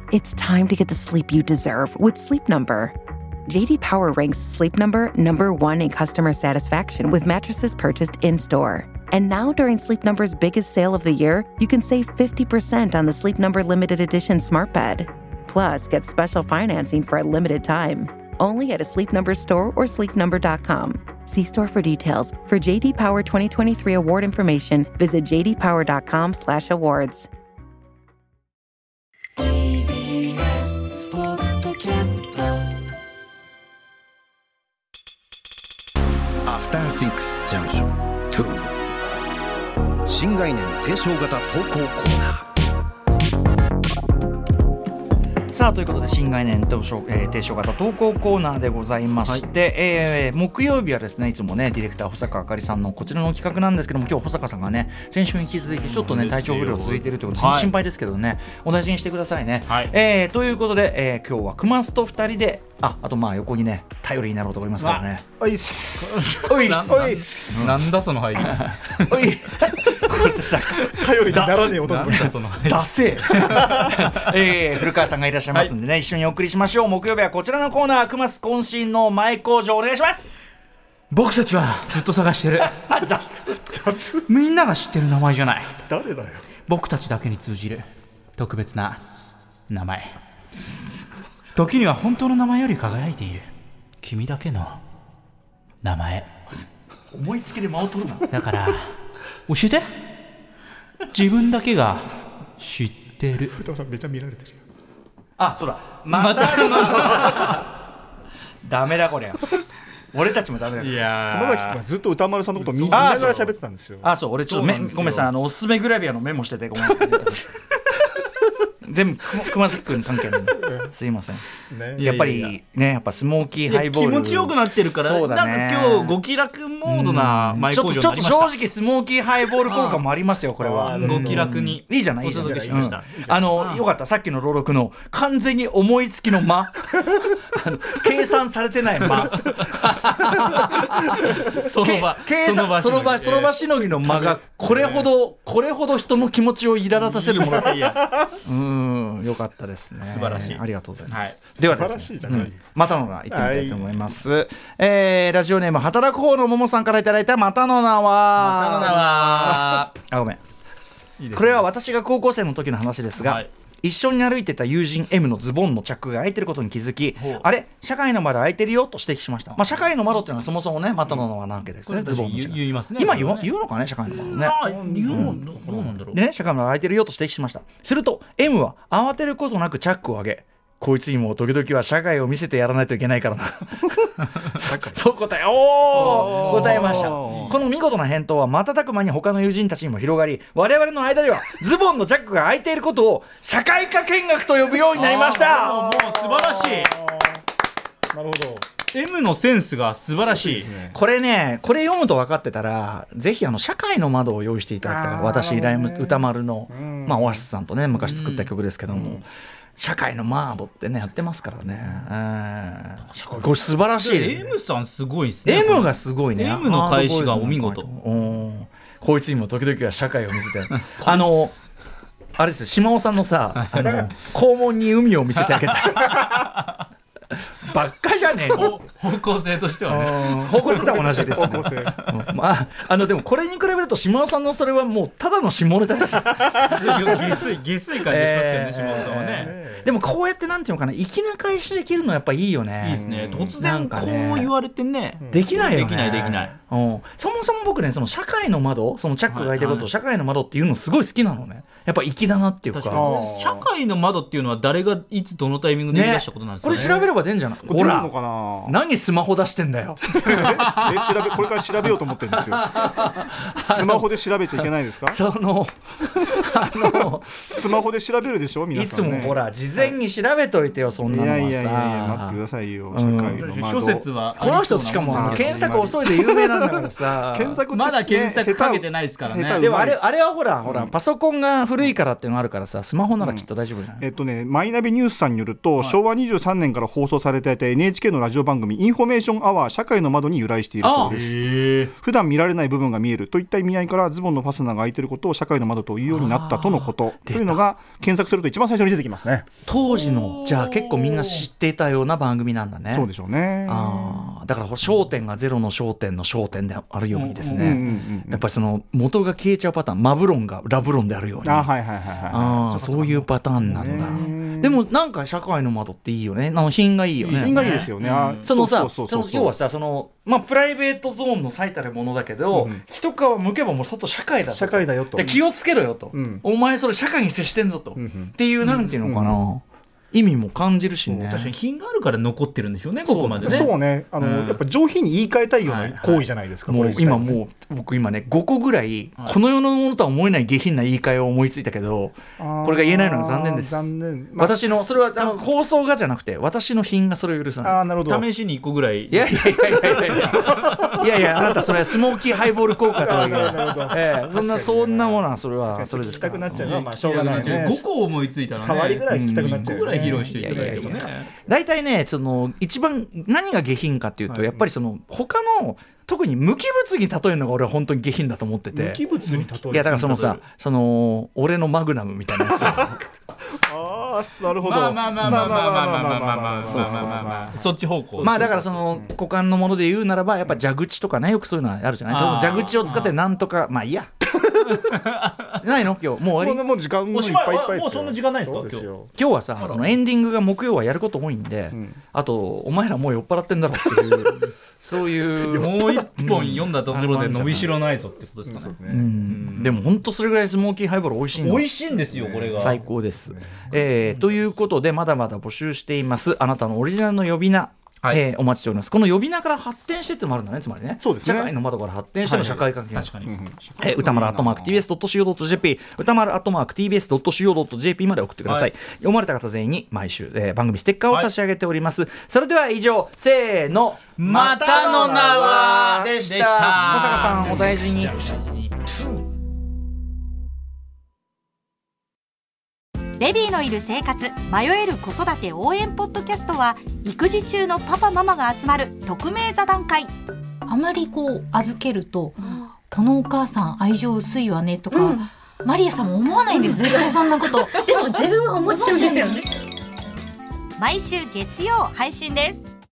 It's time to get the sleep you deserve with Sleep Number. JD Power ranks Sleep Number number 1 in customer satisfaction with mattresses purchased in-store. And now during Sleep Number's biggest sale of the year, you can save 50% on the Sleep Number limited edition smart bed. Plus, get special financing for a limited time. Only at a Sleep Number store or sleepnumber.com. See store for details. For JD Power 2023 award information, visit jdpower.com/awards. TBS ポッドキャストアフターシックスジャンクション2新概念提唱型投稿コーナー。 さあということで新概念提唱型投稿コーナーでございまして、木曜日はですねいつもねディレクター保坂あかりさんのこちらの企画なんですけども、今日保坂さんがね先週に引き続いてちょっとね体調不良続いているということで心配ですけどね、お大事にしてくださいね、ということで、今日は熊須と2人であとまあ横にね頼りになろうと思いますからね。 おいっすおいっすおいっすなんだその入りおいこれさ頼りにならねえ男なんだその入りダセえ古川さんがいらっしゃいますんでね、一緒にお送りしましょう。木曜日はこちらのコーナー、熊須渾身の前工場お願いします。 僕たちはずっと探してる雑みんなが知ってる名前じゃない。 誰だよ。 僕たちだけに通じる特別な名前、時には本当の名前より輝いている君だけの名前。 思いつきで間を取るな。 だから教えて、自分だけが知ってる。 歌さんめちゃ見られてるよ。 あ、そうだまたダメだこりゃ俺たちもダメだ。 いや熊崎君はずっと歌丸さんのことを見ながら喋ってたんですよ。 あ、そう俺ちょっとごめんなさい、おすすめグラビアのメモしててごめん全部熊崎君関係ないすいません、ね、やっぱりねやっぱスモーキーハイボール気持ちよくなってるから、 そうだね、 なんか今日ご気楽モードな前工場になりました。 ちょっと正直スモーキーハイボール効果もありますよこれは。 ご気楽にいいじゃないいいじゃない、よかったさっきの朗読の完全に思いつきの間計算されてない間その場しのぎの間がこれほど人の気持ちを苛立たせるもの。よかったですね。 素晴らしい。 ありがとうございます。ではですね、またの名行ってみたいと思います。ラジオネーム働く方のももさんからいただいたまたの名は。ごめん。これは私が高校生の時の話ですが。一緒に歩いてた友人 M のズボンのチャックが開いてることに気づき、あれ社会の窓開いてるよと指摘しました。社会の窓っていうのはそもそもねまたの名はなわけですね。ズボンのチャック言いますね。 今言うのかね社会の窓ね。 言うのどうなんだろう。 でね社会の窓開いてるよと指摘しました。すると M は慌てることなくチャックを上げ、こいつにも時々は社会を見せてやらないといけないからなと答えました。この見事な返答は瞬く間に他の友人たちにも広がり、我々の間ではズボンのチャックが開いていることを社会科見学と呼ぶようになりました。 もう素晴らしい。 なるほど。 M のセンスが素晴らしい。 これ読むと分かってたらぜひ社会の窓を用意していただきたい。私ライム歌丸のオアシスさんとね昔作った曲ですけども、社会の窓ってねやってますからね。これ素晴らしい。 M さんすごいですね。 M がすごいね。 M の返しがお見事。 こいつにも時々は社会を見せてあれですよ、島尾さんのさ肛門に海を見せてあげたばっかじゃねえの。 方向性としてはね。 方向性とは同じですね。でもこれに比べると島尾さんのそれはもうただの下ネタですよ。 下水感じしますけどね、島尾さんはね。 でもこうやってなんていうのかな、粋な返しできるのはやっぱいいよね。 いいですね。突然こう言われてね、 できないよね。 できない。 そもそも僕ね、その社会の窓、そのチャックが開いてることを社会の窓っていうのすごい好きなのね。やっぱ粋だなっていうか。 社会の窓っていうのは誰がいつどのタイミングで言い出したことなんですかね。 これ調べれば出んじゃない。ほら何スマホ出してんだよこれから調べようと思ってるんですよ。スマホで調べちゃいけないですか。 スマホで調べるでしょ皆さん、ね、 いつもほら事前に調べといてよ、そんなのはさ。 いや待ってくださいよ。社会の窓。 諸説はこの人しかも検索遅いで有名なんだからさ検索まだ検索かけてないですからね。 でもあれはほらパソコンが古いからっていうのがあるからさ、スマホならきっと大丈夫じゃない、 マイナビニュースさんによると、昭和23年から放送されていた NHK のラジオ番組インフォメーションアワー社会の窓に由来しているそうです。普段見られない部分が見えるといった意味合いからズボンのファスナーが開いていることを社会の窓と言うようになったとのことというのが検索すると一番最初に出てきますね。 当時のじゃあ結構みんな知っていたような番組なんだね。 そうでしょうね。 だから焦点がゼロの焦点の焦点であるようにですね、やっぱりその元が消えちゃうパターン、マブロンがラブロンであるように、そういうパターンなんだ。でもなんか社会の窓っていいよね。品がいいよね。 品がいいですよね。 そのさ、要はさ、そのプライベートゾーンの最たるものだけど、一皮向けばもう外社会だと。 社会だよと。 で気をつけろよと。お前それ社会に接してんぞと。っていうなんていうのかな。意味も感じるしね。 確かに品があるから残ってるんでしょうね、ここまでね。 そうね、やっぱ上品に言い換えたいような行為じゃないですか。 もう今僕今ね5個ぐらいこの世のものとは思えない下品な言い換えを思いついたけど、これが言えないのが残念です。私のそれは放送がじゃなくて私の品がそれを許さない。 なるほど。 試しに1個ぐらい。 いやあなたそれはスモーキーハイボール効果とはそんなものはそれはそれですから。 聞きたくなっちゃうのはまあしょうがないね。 5個思いついたらね。 触りぐらい聞きたくなっちゃう。 5個ぐらい披露していただいてもね。 大体ね、その一番何が下品かっていうと、やっぱりその他の特に無機物に例えるのが俺は本当に下品だと思ってて。 無機物に例える。 いやだからそのさ、その俺のマグナムみたいなやつ。 なるほど。 そっち方向。 だからその股間のもので言うならばやっぱ蛇口とかね、よくそういうのあるじゃない。その蛇口を使ってなんとかいいや。ないの今日もう終わり。 もう時間もいっぱいいっぱい。 もうそんな時間ないですか今日はさ、そのエンディングが木曜はやること多いんで、あとお前らもう酔っ払ってんだろっていうそういうもう一本読んだところで伸びしろないぞってことですかね。 でも本当それぐらいスモーキーハイボール美味しいの。 美味しいんですよこれが。 最高です。ということでまだまだ募集しています。あなたのオリジナルの呼び名。お待ちしております。この呼び名から発展してってのもあるんだね。つまりね、社会の窓から発展しての社会関係が、歌丸@tbs.co.jp 歌丸@tbs.co.jp まで送ってください。読まれた方全員に毎週、番組ステッカーを差し上げております。それでは以上、せーの、 またの名はでした。小坂さんお大事に。 ベビーのいる生活、迷える子育て応援ポッドキャストは育児中のパパママが集まる匿名座談会。 あまり預けると、このお母さん愛情薄いわねとか、マリアさんも思わないんです絶対そんなことでも自分は思っちゃうんですよね。 毎週月曜配信です。